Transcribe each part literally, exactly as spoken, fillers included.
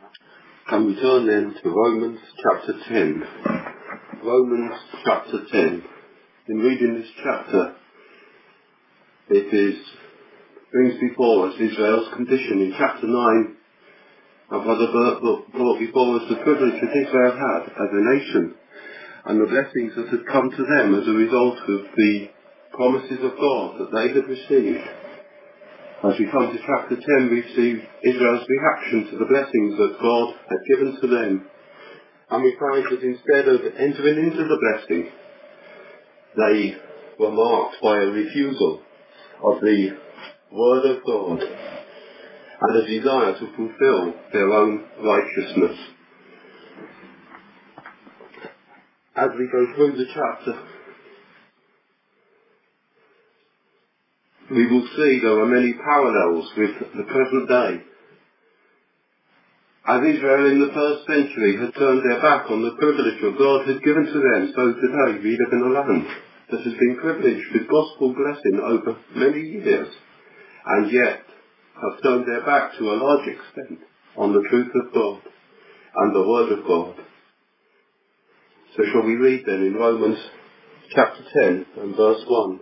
Can we turn then to Romans chapter ten? Romans chapter ten. In reading this chapter, it is brings before us Israel's condition. In chapter nine, our brother Bert brought before us the privilege that Israel had as a nation, and the blessings that had come to them as a result of the promises of God that they had received. As we come to chapter ten, we see Israel's reaction to the blessings that God had given to them. And we find that instead of entering into the blessing, they were marked by a refusal of the word of God and a desire to fulfill their own righteousness. As we go through the chapter, we will see there are many parallels with the present day. As Israel in the first century had turned their back on the privilege that God had given to them, so today we live in a land that has been privileged with gospel blessing over many years, and yet have turned their back to a large extent on the truth of God and the word of God. So shall we read then in Romans chapter ten and verse one.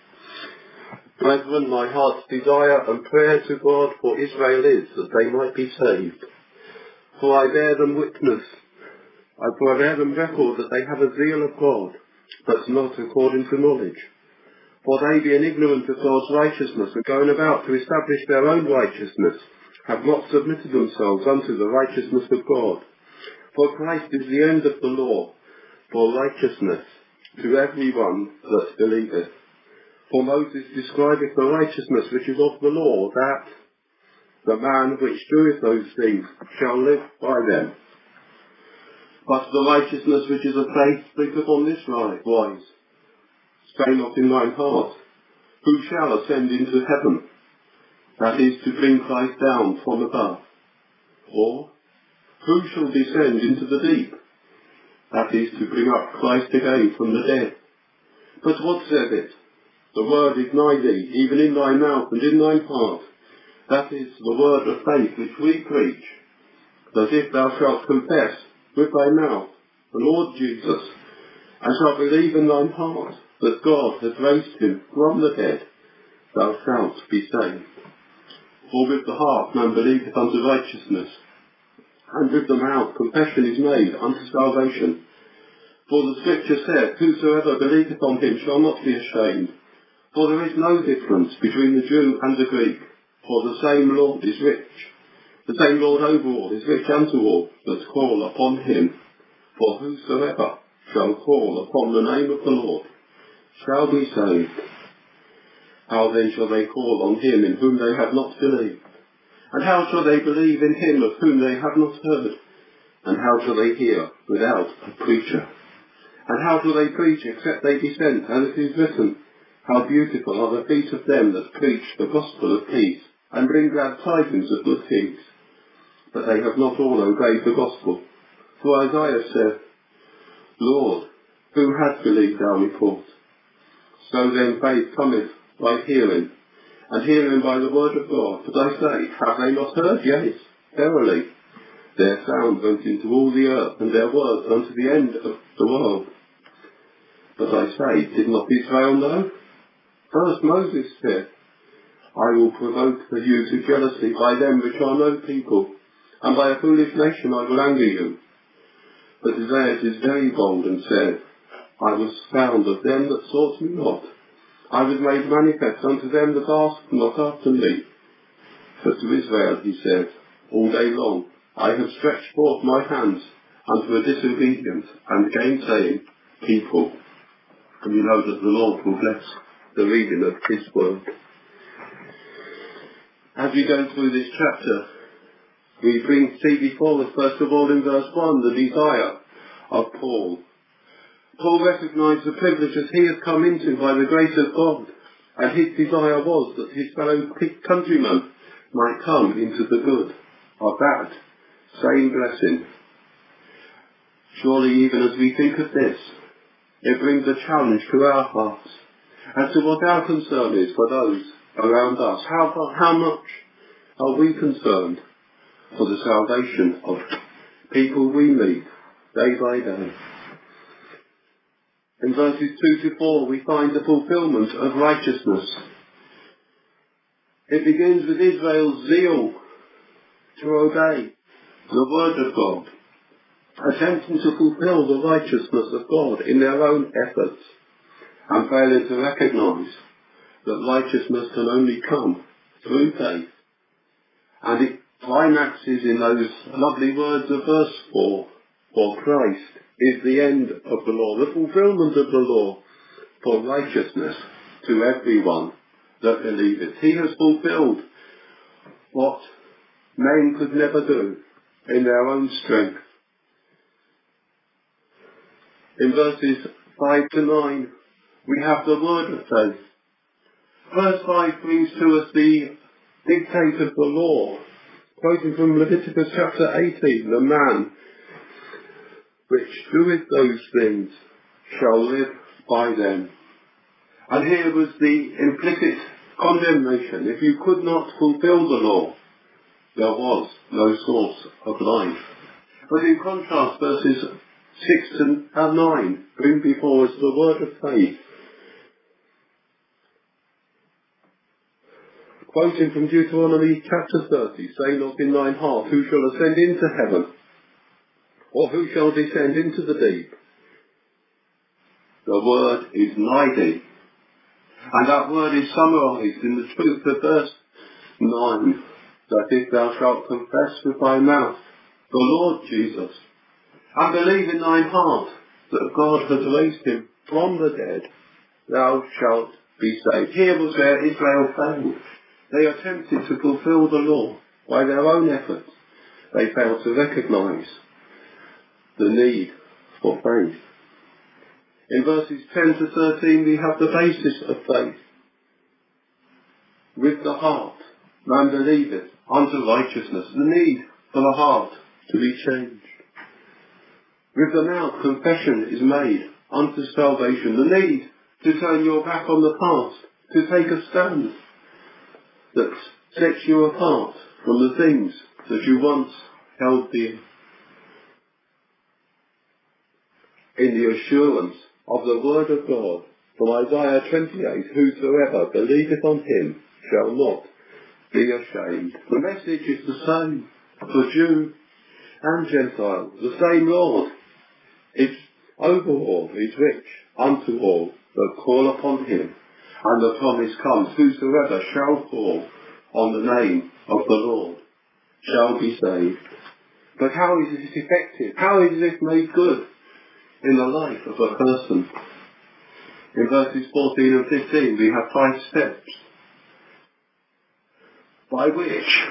Brethren, my heart's desire and prayer to God for Israel is that they might be saved. For I bear them witness, for I bear them record that they have a zeal of God, but not according to knowledge. For they, being ignorant of God's righteousness and going about to establish their own righteousness, have not submitted themselves unto the righteousness of God. For Christ is the end of the law, for righteousness to every one that believeth. For Moses describeth the righteousness which is of the law, that the man which doeth those things shall live by them. But the righteousness which is of faith thinketh on this wise, say not in thine heart, who shall ascend into heaven? That is to bring Christ down from above. Or, who shall descend into the deep? That is to bring up Christ again from the dead. But what saith it? The word is nigh thee, even in thy mouth and in thine heart. That is the word of faith which we preach. That if thou shalt confess with thy mouth the Lord Jesus, and shalt believe in thine heart that God hath raised him from the dead, thou shalt be saved. For with the heart man believeth unto righteousness, and with the mouth confession is made unto salvation. For the scripture saith, whosoever believeth on him shall not be ashamed. For there is no difference between the Jew and the Greek, for the same Lord is rich. The same Lord over all is rich unto all that call upon him. For whosoever shall call upon the name of the Lord shall be saved. How then shall they call on him in whom they have not believed? And how shall they believe in him of whom they have not heard? And how shall they hear without a preacher? And how shall they preach except they be sent? As it is written, how beautiful are the feet of them that preach the gospel of peace, and bring glad tidings of good things. But they have not all obeyed the gospel. For Isaiah said, Lord, who hath believed our report? So then faith cometh by hearing, and hearing by the word of God. But I say, have they not heard? Yes, verily. Their sound went into all the earth, and their words unto the end of the world. But I say, did not Israel know? First Moses said, I will provoke you to jealousy by them which are no people, and by a foolish nation I will anger you. But Isaiah is very bold and said, I was found of them that sought me not. I was made manifest unto them that asked not after me. But to Israel he said, all day long I have stretched forth my hands unto a disobedient and gainsaying people. And we know that the Lord will bless the reading of his word. As we go through this chapter, we bring see before us, first of all in verse one, the desire of Paul. Paul recognised the privileges he had come into by the grace of God, and his desire was that his fellow countrymen might come into the good of that same blessing. Surely even as we think of this, it brings a challenge to our hearts as to what our concern is for those around us. How, how much are we concerned for the salvation of people we meet day by day. In verses two to four we find the fulfilment of righteousness. It begins with Israel's zeal to obey the word of God, attempting to fulfill the righteousness of God in their own efforts, and failing to recognise that righteousness can only come through faith. And it climaxes in those lovely words of verse four, for Christ is the end of the law, the fulfilment of the law for righteousness to everyone that believeth. He has fulfilled what men could never do in their own strength. In verses five to nine, we have the word of faith. Verse five brings to us the dictate of the law, quoting from Leviticus chapter eighteen, the man which doeth those things shall live by them. And here was the implicit condemnation. If you could not fulfill the law, there was no source of life. But in contrast, verses six and nine bring before us the word of faith. Quoting from Deuteronomy chapter thirty, say not in thine heart, who shall ascend into heaven, or who shall descend into the deep? The word is nigh thee. And that word is summarised in the truth of verse nine, that if thou shalt confess with thy mouth the Lord Jesus, and believe in thine heart that God has raised him from the dead, thou shalt be saved. Here was where Israel failed. They attempted to fulfill the law by their own efforts. They failed to recognise the need for faith. In verses ten to thirteen we have the basis of faith. With the heart man believeth unto righteousness, the need for the heart to be changed. With the mouth confession is made unto salvation, the need to turn your back on the past, to take a stand that sets you apart from the things that you once held dear. In the assurance of the word of God from Isaiah twenty-eight, whosoever believeth on him shall not be ashamed. The message is the same for Jew and Gentile. The same Lord is over all, is rich unto all that call upon him. And the promise comes, whosoever shall call on the name of the Lord shall be saved. But how is it effective? How is it made good in the life of a person? In verses fourteen and fifteen we have five steps by which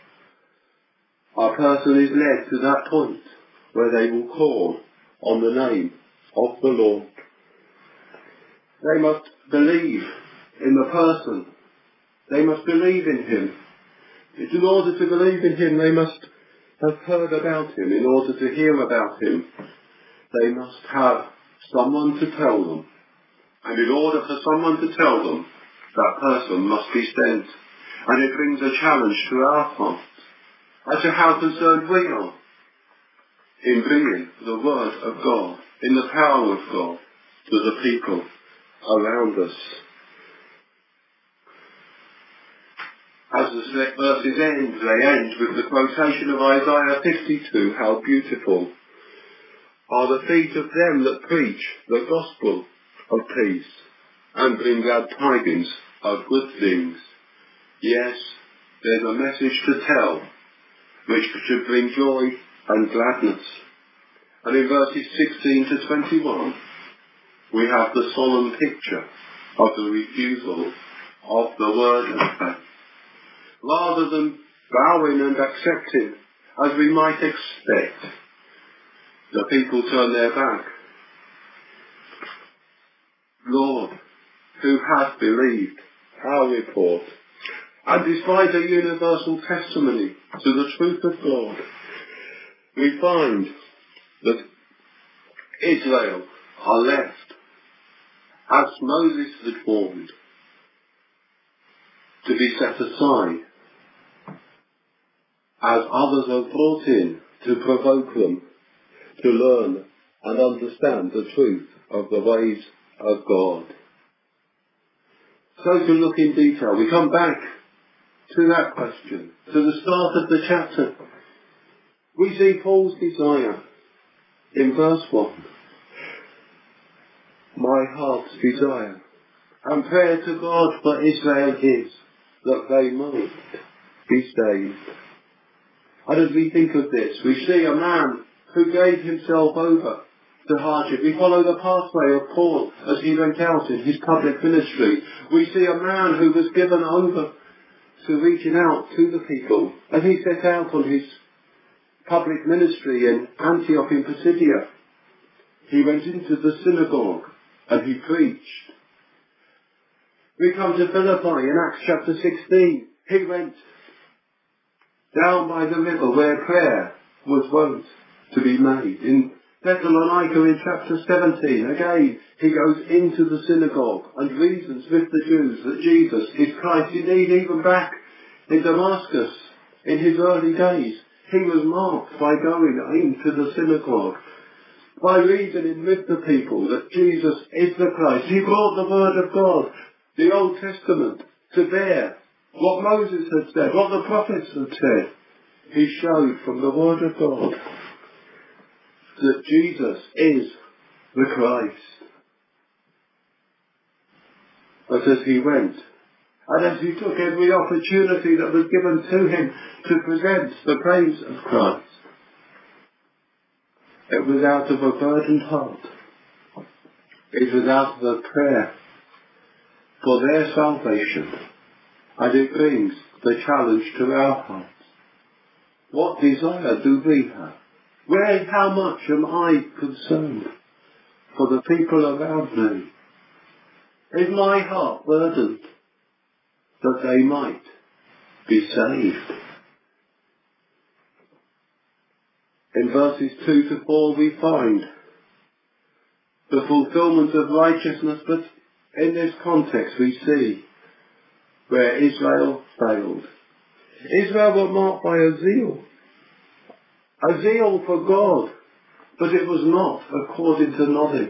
a person is led to that point where they will call on the name of the Lord. They must believe in the person. They must believe in him. In order to believe in him, they must have heard about him. In order to hear about him, they must have someone to tell them. And in order for someone to tell them, that person must be sent. And it brings a challenge to our hearts as to how concerned we are in bringing the word of God, in the power of God, to the people around us. As the verses end, they end with the quotation of Isaiah fifty-two, how beautiful are the feet of them that preach the gospel of peace and bring glad tidings of good things. Yes, there's a message to tell which should bring joy and gladness. And in verses sixteen to twenty-one, we have the solemn picture of the refusal of the word of faith. Rather than bowing and accepting as we might expect, the people turn their back. Lord, who hath believed our report? And despite a universal testimony to the truth of God, we find that Israel are left, as Moses had warned, to be set aside as others are brought in to provoke them to learn and understand the truth of the ways of God. So to look in detail, we come back to that question, to the start of the chapter. We see Paul's desire in verse one. My heart's desire and prayer to God for Israel is that they might be saved. And as we think of this, we see a man who gave himself over to hardship. We follow the pathway of Paul as he went out in his public ministry. We see a man who was given over to reaching out to the people as he set out on his public ministry in Antioch in Pisidia. He went into the synagogue and he preached. We come to Philippi in Acts chapter sixteen. He went down by the river where prayer was wont to be made. In Thessalonica in chapter seventeen, again, he goes into the synagogue and reasons with the Jews that Jesus is Christ. Indeed, even back in Damascus, in his early days, he was marked by going into the synagogue, by reasoning with the people that Jesus is the Christ. He brought the word of God, the Old Testament, to bear what Moses had said, what the prophets had said. He showed from the word of God that Jesus is the Christ. But as he went, and as he took every opportunity that was given to him to present the praise of Christ, it was out of a burdened heart. It was out of a prayer for their salvation. And it brings the challenge to our hearts. What desire do we have? Where, how much am I concerned for the people around me? Is my heart burdened that they might be saved? In verses two to four we find the fulfillment of righteousness, but in this context we see where Israel failed. Israel were marked by a zeal. A zeal for God, but it was not according to knowledge.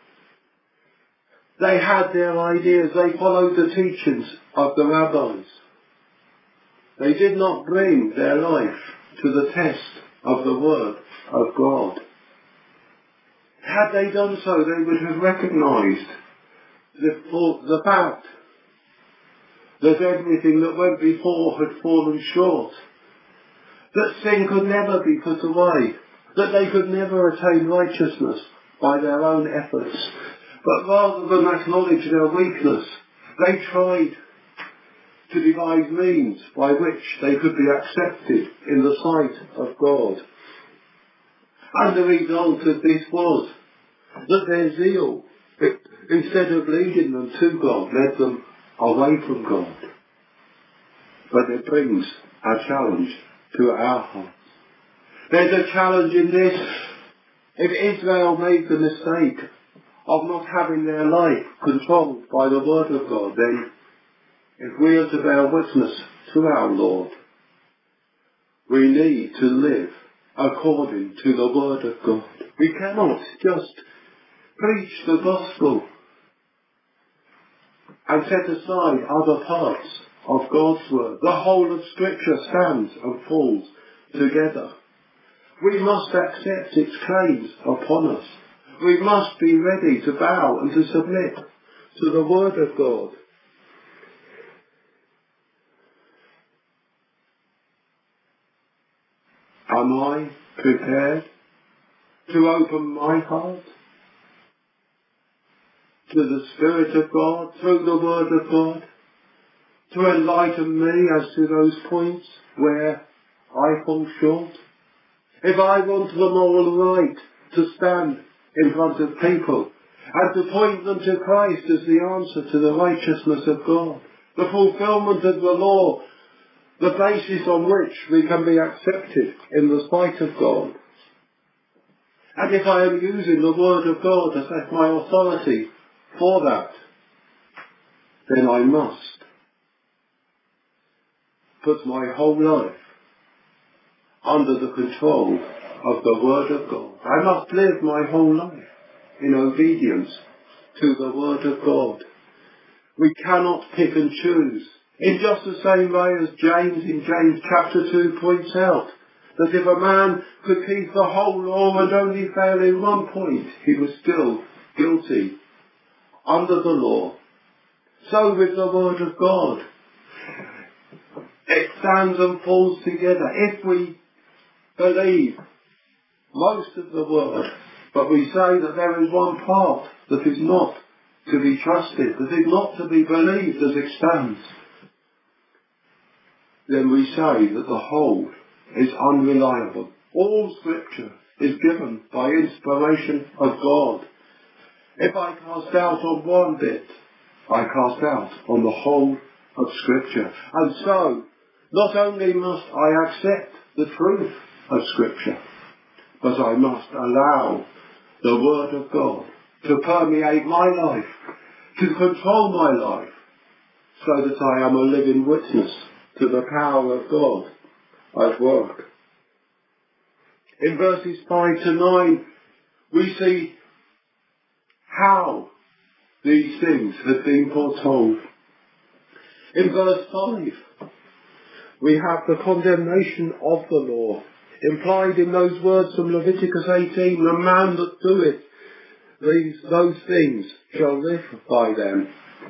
They had their ideas. They followed the teachings of the rabbis. They did not bring their life to the test of the word of God. Had they done so, they would have recognized the, the fact that everything that went before had fallen short, that sin could never be put away, that they could never attain righteousness by their own efforts. But rather than acknowledge their weakness, they tried to devise means by which they could be accepted in the sight of God. And the result of this was that their zeal, instead of leading them to God, led them away from God. But it brings a challenge to our hearts. There's a challenge in this. If Israel made the mistake of not having their life controlled by the word of God, then if we are to bear witness to our Lord, we need to live according to the word of God. We cannot just preach the gospel and set aside other parts of God's word. The whole of Scripture stands and falls together. We must accept its claims upon us. We must be ready to bow and to submit to the word of God. Am I prepared to open my heart to the Spirit of God through the word of God, to enlighten me as to those points where I fall short? If I want the moral right to stand in front of people and to point them to Christ as the answer to the righteousness of God, the fulfillment of the law, the basis on which we can be accepted in the sight of God. And if I am using the word of God as my authority for that, then I must put my whole life under the control of the Word of God. I must live my whole life in obedience to the Word of God. We cannot pick and choose. In just the same way as James in James chapter two points out, that if a man could keep the whole law and only fail in one point, he was still guilty under the law. So with the Word of God, it stands and falls together. If we believe most of the Word, but we say that there is one part that is not to be trusted, that is not to be believed as it stands, then we say that the whole is unreliable. All Scripture is given by inspiration of God. If I cast doubt on one bit, I cast doubt on the whole of Scripture. And so, not only must I accept the truth of Scripture, but I must allow the Word of God to permeate my life, to control my life, so that I am a living witness to the power of God at work. In verses five to nine, we see how these things have been foretold. In verse five, we have the condemnation of the law, implied in those words from Leviticus eighteen, the man that doeth these, those things shall live by them.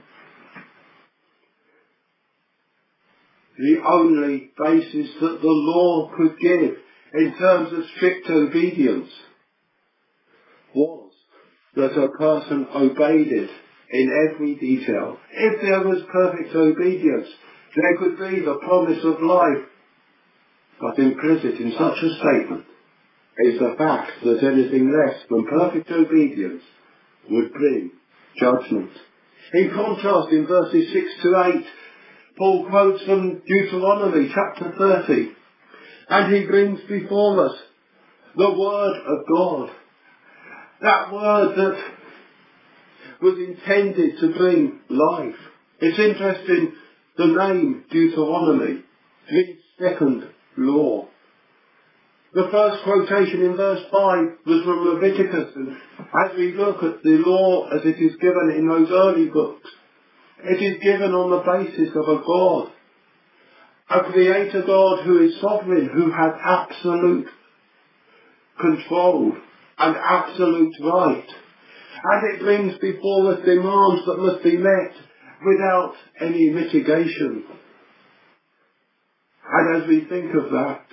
The only basis that the law could give in terms of strict obedience was that a person obeyed it in every detail. If there was perfect obedience, there could be the promise of life. But implicit in such a statement is the fact that anything less than perfect obedience would bring judgment. In contrast, in verses six to eight, Paul quotes from Deuteronomy chapter thirty, and he brings before us the Word of God. That Word that was intended to bring life. It's interesting, the name Deuteronomy means second law. The first quotation in verse five was from Leviticus, and as we look at the law as it is given in those early books, it is given on the basis of a God, a creator God who is sovereign, who has absolute control and absolute right. And it brings before us demands that must be met without any mitigation. And as we think of that,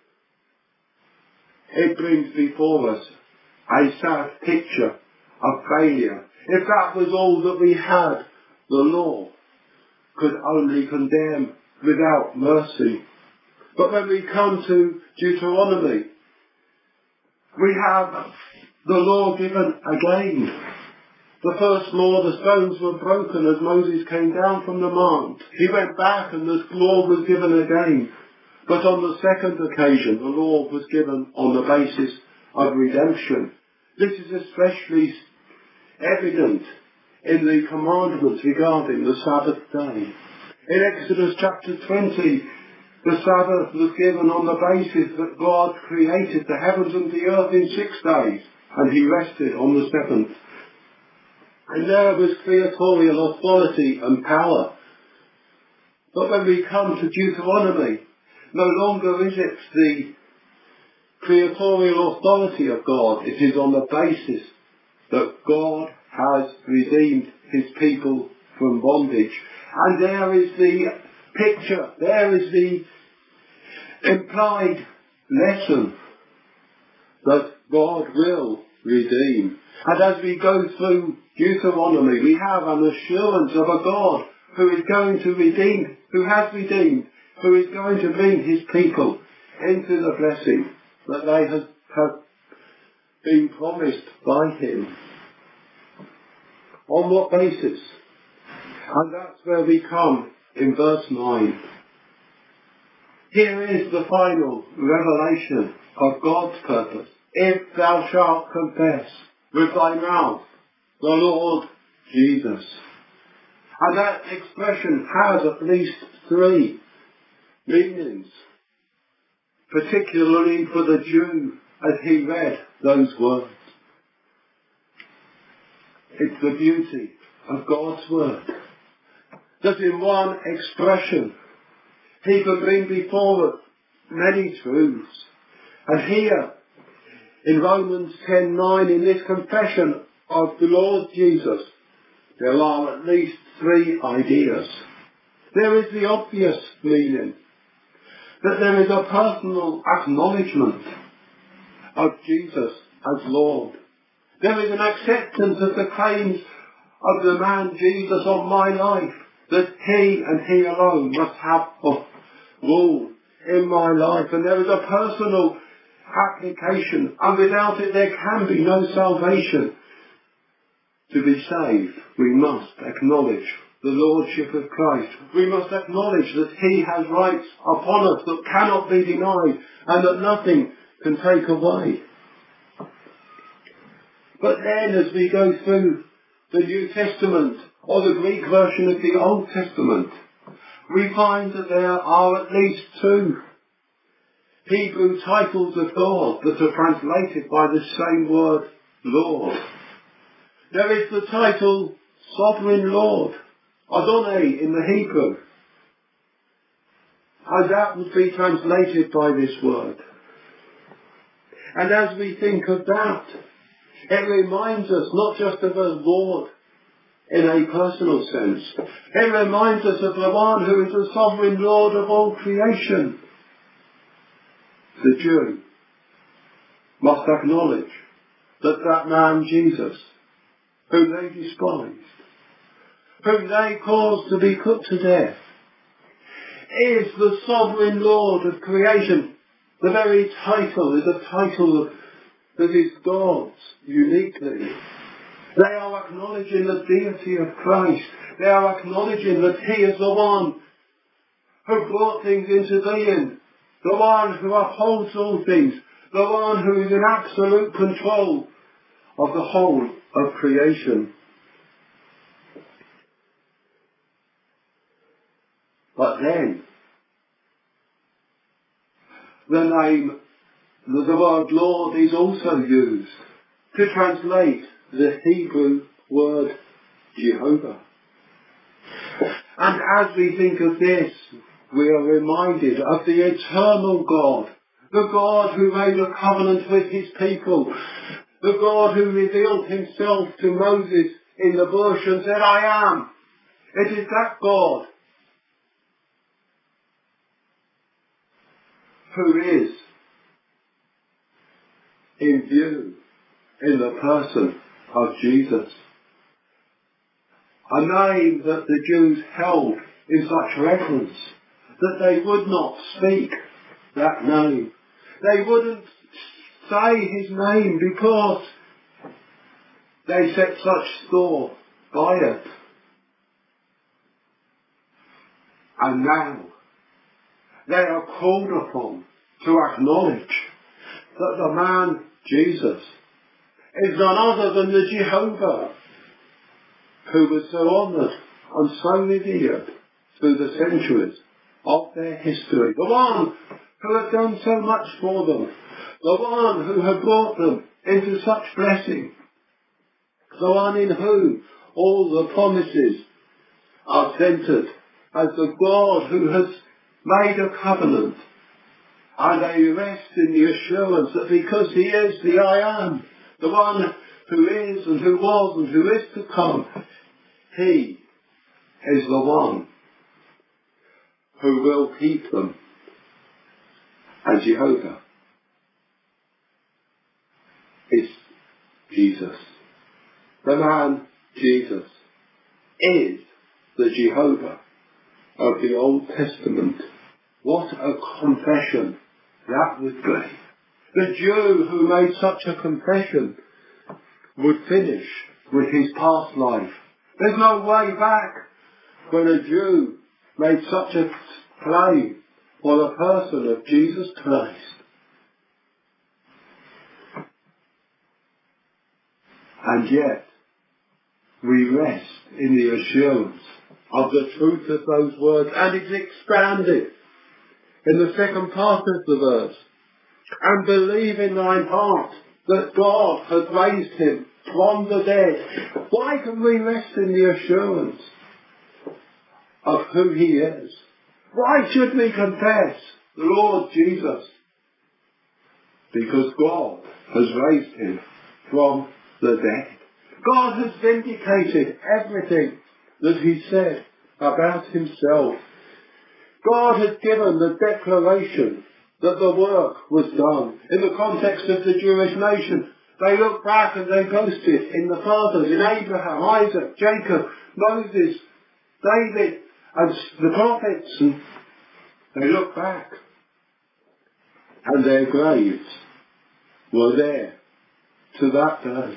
it brings before us a sad picture of failure. If that was all that we had, the law could only condemn without mercy. But when we come to Deuteronomy, we have the law given again. The first law, the stones were broken as Moses came down from the mount. He went back and the law was given again. But on the second occasion, the law was given on the basis of redemption. This is especially evident in the commandments regarding the Sabbath day. In Exodus chapter twenty, the Sabbath was given on the basis that God created the heavens and the earth in six days, and he rested on the seventh. And there was creatorial authority and power. But when we come to Deuteronomy, no longer is it the creatorial authority of God. It is on the basis that God has redeemed his people from bondage. And there is the picture, there is the implied lesson that God will redeem. And as we go through Deuteronomy, we have an assurance of a God who is going to redeem, who has redeemed, who is going to bring his people into the blessing that they have, have been promised by him. On what basis? And that's where we come in verse nine. Here is the final revelation of God's purpose. If thou shalt confess with thy mouth the Lord Jesus. And that expression has at least three meanings. particularly for the Jew as he read those words. It's the beauty of God's word that in one expression he can bring before us many truths. And here in Romans ten nine, in this confession of the Lord Jesus, there are at least three ideas. There is the obvious meaning, that there is a personal acknowledgement of Jesus as Lord. There is an acceptance of the claims of the man Jesus on my life, that he and he alone must have rule in my life. And there is a personal application, and without it there can be no salvation. To be saved, we must acknowledge the Lordship of Christ. We must acknowledge that he has rights upon us that cannot be denied and that nothing can take away. But then as we go through the New Testament or the Greek version of the Old Testament, we find that there are at least two Hebrew titles of God that are translated by the same word, Lord. There is the title Sovereign Lord, Adonai in the Hebrew, and that would be translated by this word. And as we think of that, it reminds us not just of a Lord in a personal sense. It reminds us of the one who is the sovereign Lord of all creation. The Jew must acknowledge that that man Jesus, whom they despised, whom they caused to be put to death, is the sovereign Lord of creation. The very title is a title that is God's uniquely. They are acknowledging the deity of Christ. They are acknowledging that he is the one who brought things into being, the one who upholds all things, the one who is in absolute control of the whole of creation. But then, the name, the word Lord is also used to translate the Hebrew word Jehovah. And as we think of this, we are reminded of the eternal God, the God who made a covenant with his people, the God who revealed himself to Moses in the bush and said, I am. It is that God who is in view in the person of Jesus. A name that the Jews held in such reverence that they would not speak that name. They wouldn't say his name because they set such store by it. And now they are called upon to acknowledge that the man Jesus is none other than the Jehovah who was so honoured and so revered through the centuries of their history. The one who had done so much for them. The one who had brought them into such blessing. The one in whom all the promises are centred as the God who has made a covenant. And they rest in the assurance that because he is the I am, the one who is and who was and who is to come, he is the one who will keep them. And Jehovah is Jesus. The man Jesus is the Jehovah of the Old Testament. What a confession that would be. The Jew who made such a confession would finish with his past life. There's no way back when a Jew made such a claim for the person of Jesus Christ. And yet, we rest in the assurance of the truth of those words, and it's expanded in the second part of the verse, and believe in thine heart that God has raised him from the dead. Why can we rest in the assurance of who he is? Why should we confess the Lord Jesus? Because God has raised him from the dead. God has vindicated everything that he said about himself. God has given the declaration that the work was done. In the context of the Jewish nation, they looked back and they boasted in the fathers, in Abraham, Isaac, Jacob, Moses, David, and the prophets, and they looked back, and their graves were there to that day.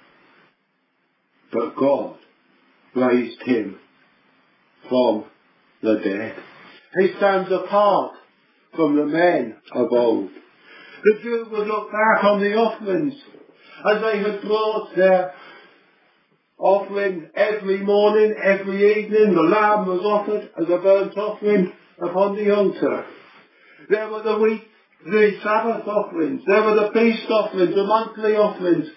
But God raised him from the dead. He stands apart from the men of old. The Jew would look back on the offerings as they had brought their offering every morning, every evening. The lamb was offered as a burnt offering upon the altar. There were the week, the Sabbath offerings. There were the feast offerings, the monthly offerings.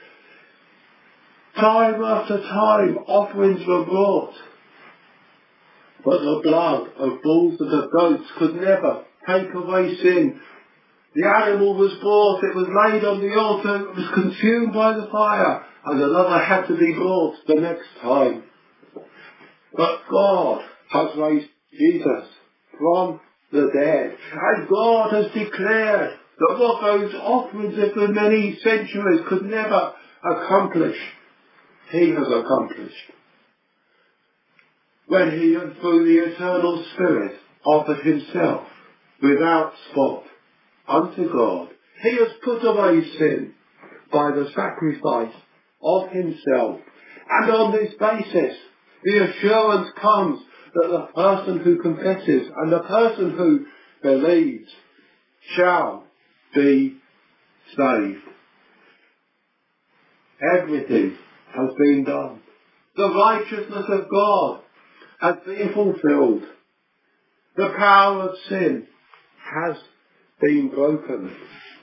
Time after time, offerings were brought. But the blood of bulls and of goats could never take away sin. The animal was brought, it was laid on the altar, it was consumed by the fire, and another had to be brought the next time. But God has raised Jesus from the dead, and God has declared that what those offerings of the many centuries could never accomplish, he has accomplished. When he, through the eternal Spirit, offered himself without spot unto God, he has put away sin by the sacrifice of himself. And on this basis, the assurance comes that the person who confesses and the person who believes shall be saved. Everything has been done. The righteousness of God has been fulfilled. The power of sin has been broken.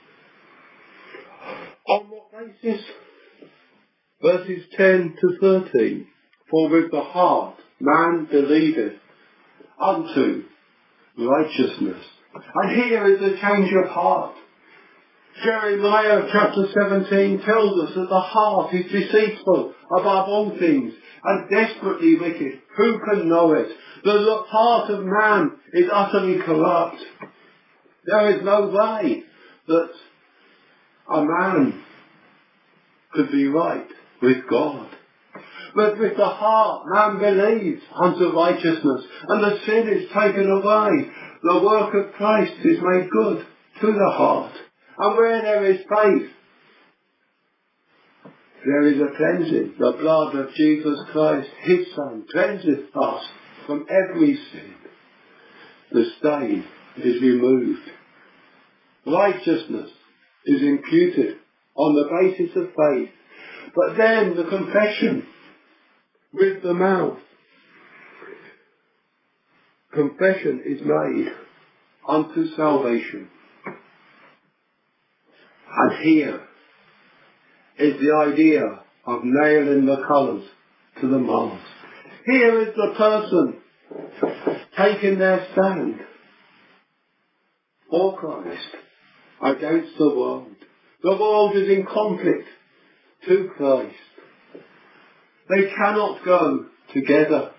On what basis? Verses ten to thirteen. For with the heart man believeth unto righteousness. And here is a change of heart. Jeremiah chapter seventeen tells us that the heart is deceitful above all things and desperately wicked. Who can know it? The heart of man is utterly corrupt. There is no way that a man could be right with God. But with the heart man believes unto righteousness, and the sin is taken away. The work of Christ is made good to the heart. And where there is faith, there is a cleansing. The blood of Jesus Christ, his Son, cleanseth us from every sin. The stain is removed. Righteousness is imputed on the basis of faith. But then the confession with the mouth. Confession is made unto salvation. And here is the idea of nailing the colours to the mast. Here is the person taking their stand for Christ against the world. The world is in conflict to Christ. They cannot go together.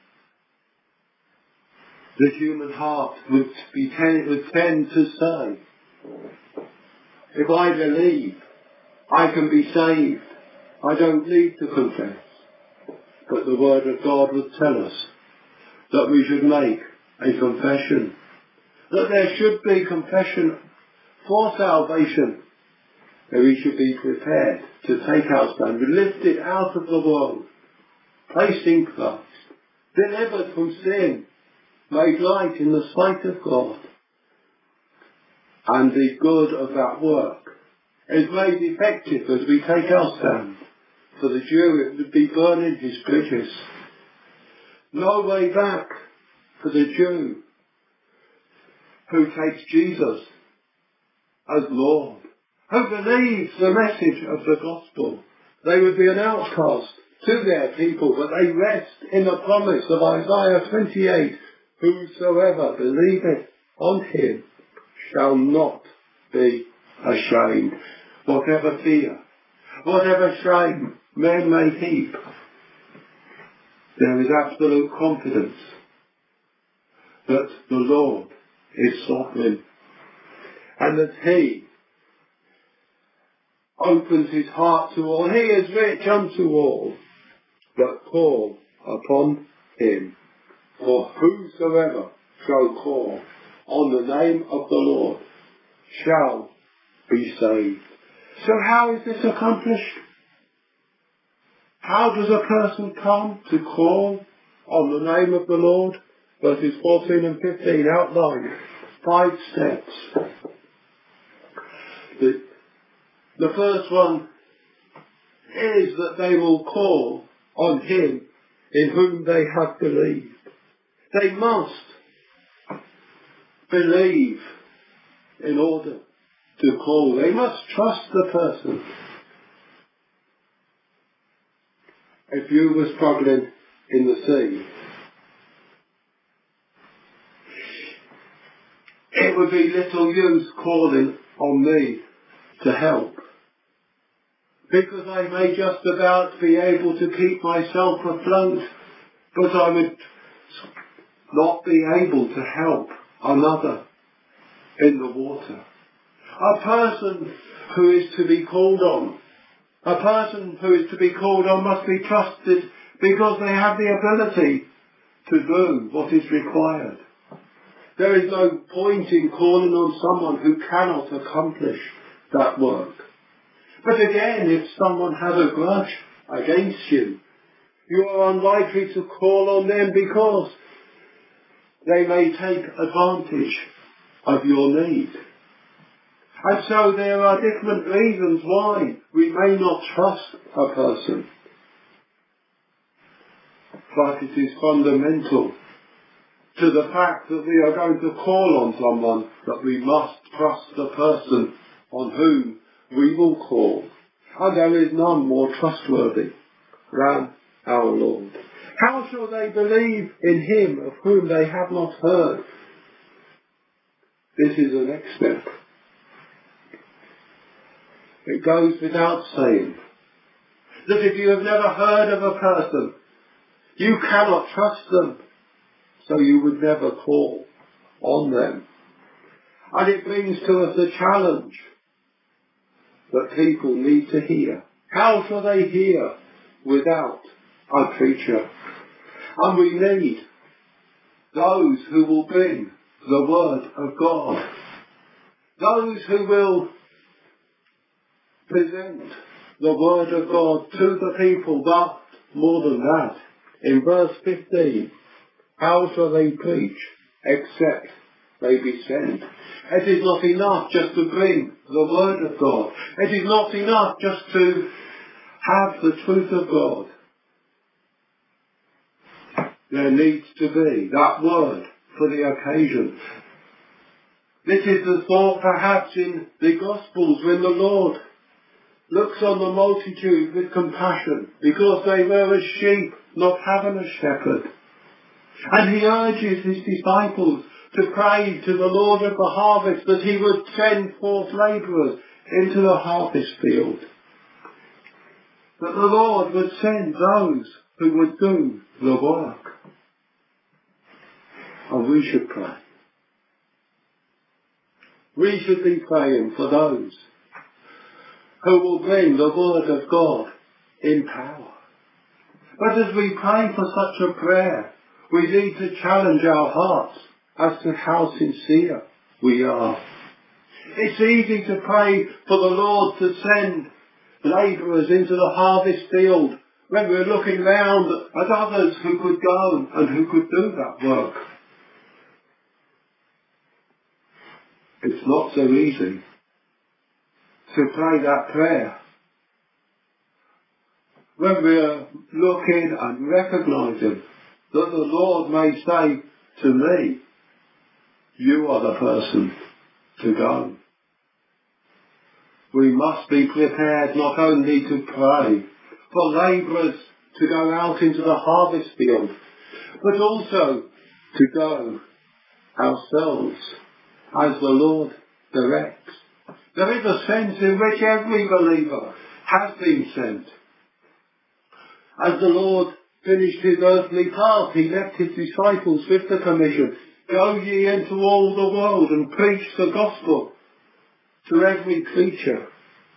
The human heart would, be ten, would tend to say, if I believe, I can be saved. I don't need to confess. But the Word of God would tell us that we should make a confession. That there should be confession for salvation. That we should be prepared to take our stand, lifted out of the world, placed in Christ, delivered from sin, made light in the sight of God. And the good of that work is made effective as we take our stand. For the Jew, it would be burning his bridges. No way back for the Jew. who takes Jesus as Lord, who believes the message of the gospel. They would be an outcast to their people, but they rest in the promise of Isaiah twenty-eight, whosoever believeth on him shall not be ashamed. Whatever fear, whatever shame men may heap, there is absolute confidence that the Lord is sovereign and that he opens his heart to all. He is rich unto all that call upon him. For whosoever shall call on the name of the Lord shall be saved. So how is this accomplished? How does a person come to call on the name of the Lord? Verses fourteen and fifteen outline five steps. The, the first one is that they will call on him in whom they have believed. They must believe in order to call. They must trust the person. If you were struggling in the sea, it would be little use calling on me to help, because I may just about be able to keep myself afloat, but I would not be able to help another in the water. A person who is to be called on, a person who is to be called on must be trusted because they have the ability to do what is required. There is no point in calling on someone who cannot accomplish that work. But again, if someone has a grudge against you, you are unlikely to call on them because they may take advantage of your need. And so there are different reasons why we may not trust a person. But it is fundamental to the fact that we are going to call on someone that we must trust the person on whom we will call. And there is none more trustworthy than our Lord. How shall they believe in him of whom they have not heard? This is the next step. It goes without saying that if you have never heard of a person, you cannot trust them, so you would never call on them. And it brings to us a challenge that people need to hear. How shall they hear without a preacher? And we need those who will bring the word of God. Those who will present the word of God to the people. But more than that, in verse fifteen, how shall they preach except they be sent? It is not enough just to bring the word of God. It is not enough just to have the truth of God. There needs to be that word for the occasion. This is the thought perhaps in the Gospels when the Lord looks on the multitude with compassion because they were as sheep not having a shepherd. And he urges his disciples to pray to the Lord of the harvest that he would send forth labourers into the harvest field. That the Lord would send those who would do the work. And we should pray. We should be praying for those who will bring the word of God in power. But as we pray for such a prayer, we need to challenge our hearts as to how sincere we are. It's easy to pray for the Lord to send labourers into the harvest field when we're looking round at others who could go and who could do that work. It's not so easy to pray that prayer when we're looking and recognising that the Lord may say to me, You are the person to go. We must be prepared not only to pray for labourers to go out into the harvest field, but also to go ourselves as the Lord directs. There is a sense in which every believer has been sent. As the Lord finished his earthly path, he left his disciples with the commission, go ye into all the world and preach the gospel to every creature.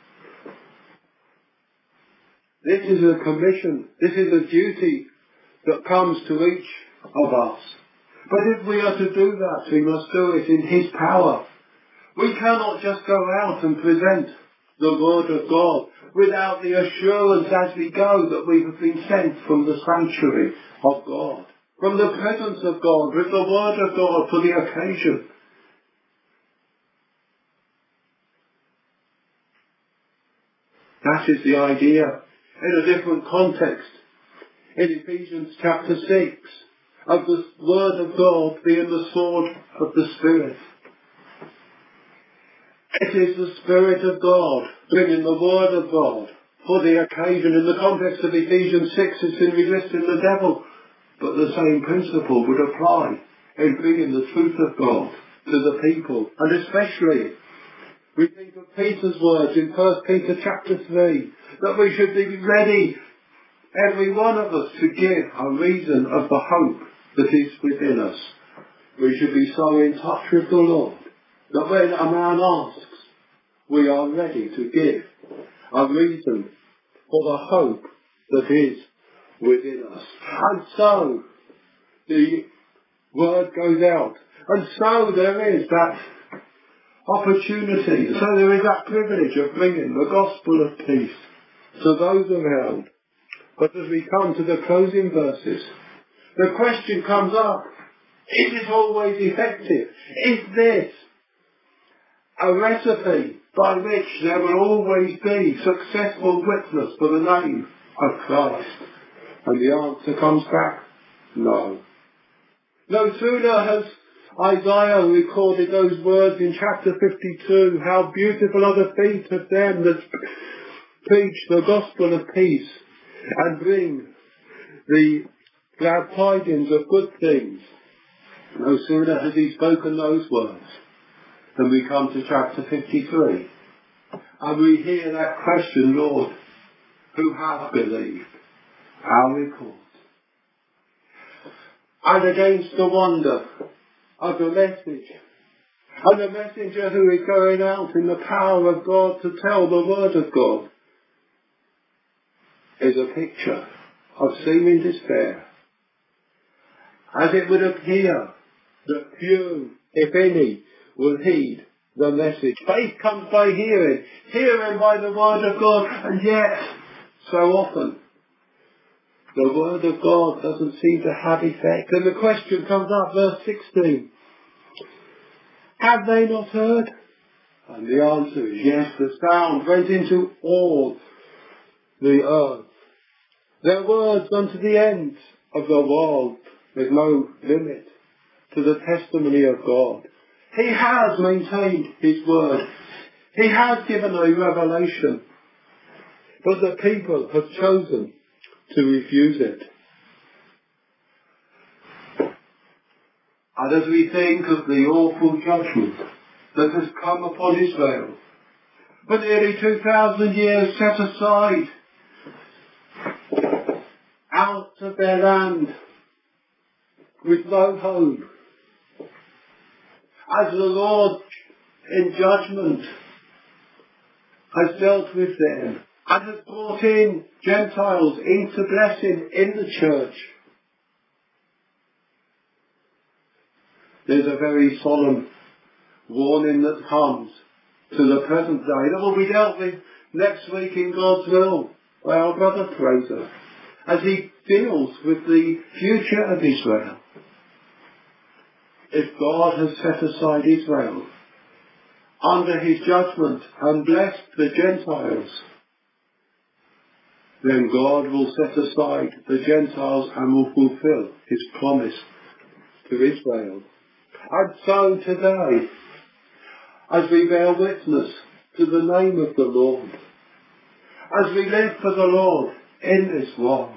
This is a commission, this is a duty that comes to each of us. But if we are to do that, we must do it in his power. We cannot just go out and present the word of God without the assurance as we go that we have been sent from the sanctuary of God, from the presence of God, with the word of God for the occasion. That is the idea in a different context. In Ephesians chapter six, of the word of God being the sword of the Spirit. It is the Spirit of God bringing the Word of God for the occasion. In the context of Ephesians six, it's in resisting the devil. But the same principle would apply in bringing the truth of God to the people. And especially, we think of Peter's words in First Peter chapter three, that we should be ready, every one of us, to give a reason of the hope that is within us. We should be so in touch with the Lord that when a man asks, we are ready to give a reason for the hope that is within us. And so the word goes out. And so there is that opportunity. So there is that privilege of bringing the gospel of peace to those around. But as we come to the closing verses, the question comes up, is it always effective? Is this a recipe by which there will always be successful witness for the name of Christ? And the answer comes back, no. No sooner has Isaiah recorded those words in chapter fifty-two, how beautiful are the feet of them that preach the gospel of peace and bring the glad tidings of good things. No sooner has he spoken those words than we come to chapter fifty-three. And we hear that question, Lord, who hath believed our report? And against the wonder of the message, and the messenger who is going out in the power of God to tell the word of God, is a picture of seeming despair. As it would appear that few, if any, will heed the message. Faith comes by hearing, hearing by the word of God, and yet, so often, the word of God doesn't seem to have effect. And the question comes up, verse sixteen. Have they not heard? And the answer is yes, the sound went into all the earth. Their words unto the ends of the world. There's no limit to the testimony of God. He has maintained his word. He has given a revelation. But the people have chosen to refuse it. And as we think of the awful judgment that has come upon Israel, for nearly two thousand years set aside out of their land with no home, as the Lord in judgment has dealt with them and has brought in Gentiles into blessing in the church, there's a very solemn warning that comes to the present day that will be dealt with next week in God's will by our brother Fraser as he deals with the future of Israel. If God has set aside Israel under his judgment and blessed the Gentiles, then God will set aside the Gentiles and will fulfill his promise to Israel. And so today, as we bear witness to the name of the Lord, as we live for the Lord in this world,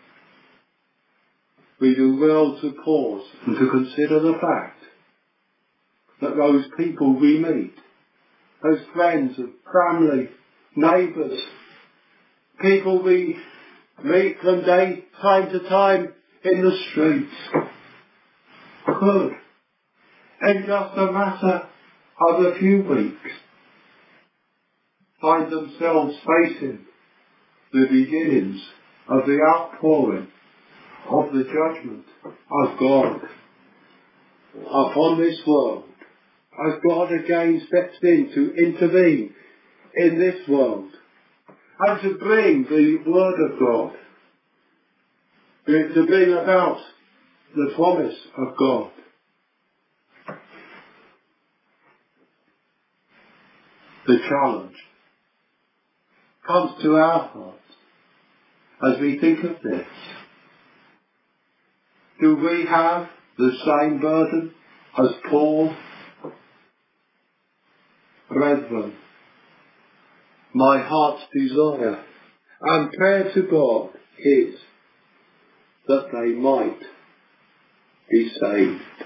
we do well to pause and to consider the fact that those people we meet, those friends and family, neighbours, people we meet from day, time to time in the streets, could, in just a matter of a few weeks, find themselves facing the beginnings of the outpouring of the judgment of God upon this world, as God again steps in to intervene in this world and to bring the word of God, to bring about the promise of God. The challenge comes to our hearts as we think of this. Do we have the same burden as Paul? Brethren, my heart's desire and prayer to God is that they might be saved.